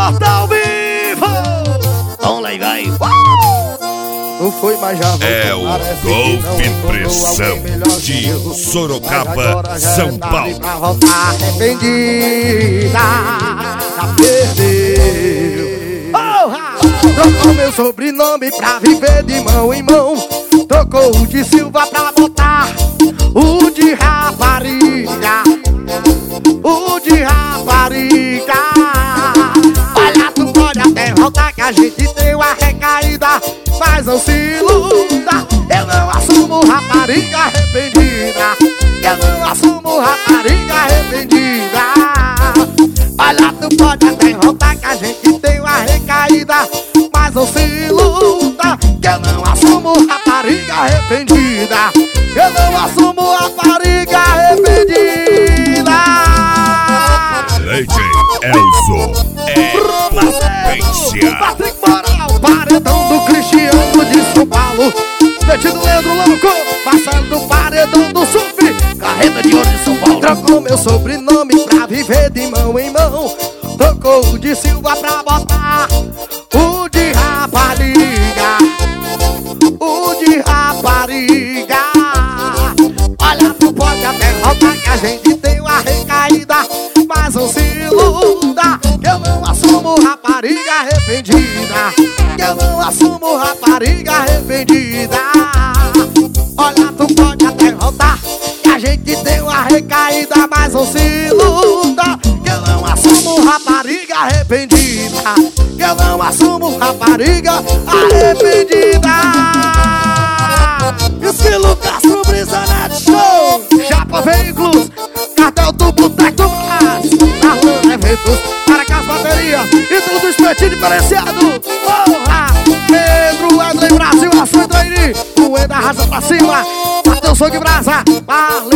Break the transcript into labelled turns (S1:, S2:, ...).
S1: Porta ao vivo. Vamos lá e vai.
S2: Não foi, mas já voltou.
S3: É o Golpe Pressão de Sorocaba, São Paulo.
S2: Pra voltar arrependida, já perdeu. Trocou meu sobrenome pra viver de mão em mão. Trocou o de Silva pra botar o de rapariga. O de rapariga. Olha, tu pode até voltar que a gente tem uma recaída, mas não se iluda, eu não assumo rapariga arrependida. Eu não assumo rapariga arrependida. Olha, tu pode até voltar que a gente tem uma recaída, mas não se iluda, que eu não assumo rapariga arrependida. Eu não assumo rapariga arrependida.
S3: Leite Elzo é potência.
S2: Patrick Moral, paredão do Cristiano de São Paulo. Metido Leandro Louco, Marcelo do paredão do Sufre.
S1: Carreta de ouro de São Paulo.
S2: Trocou meu sobrenome pra viver de mão em mão. Trocou o de Silva pra botar o de rapariga. O de rapariga. Olha, tu pode até voltar que a gente tem uma recaída, mas não se iluda, que eu não assumo rapariga arrependida. Que eu não assumo rapariga arrependida. Olha, tu pode até voltar que a gente tem uma recaída, mas não se iluda, que eu não assumo rapariga arrependida. Que eu não assumo rapariga arrependida. Estilo Castro Brisa Net Show, Chapa Veículos, Cartel do Boteco do Brás, Darlan Eventos, Maracás Bateria e tudo espetinho diferenciado. Porra! Pedro Wesley Brasil, Aço Trairi, Moeda Raça pra cima, Matheus Fogo Brasa, valeu!